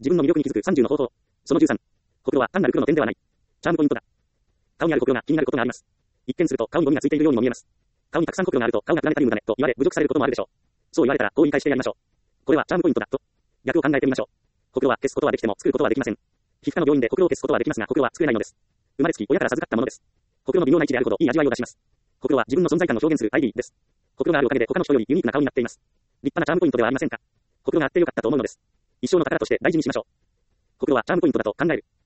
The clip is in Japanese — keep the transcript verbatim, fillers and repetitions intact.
自分の魅力に気づくさんじゅうの方法。そのじゅうさん。ほくろは単なる黒の点ではない。チャームポイントだ。顔にあるほくろが気になることがあります。一見すると顔にゴミがついているようにも見えます。顔にたくさんほくろがあると顔がプラネタリウムだねと言われ侮辱されることもあるでしょう。そう言われたらこう言い返してやりましょう。これはチャームポイントだと。逆を考えてみましょう。ほくろは消すことはできても作ることはできません。皮膚科の病院でほくろを消すことはできますがほくろは作れないのです。生まれつき親から授かったものです。ほくろの微妙な位置であるほどいい味わいを出します。ほくろは自分の存在感を表現する アイディー です。ほくろがあるおかげで他の人よりユニークな顔になっています。立派なチャームポイントではありませんか。ほくろがあってよかったと思うのです。一生の宝として大事にしましょう。ほくろはチャームポイントだと考える。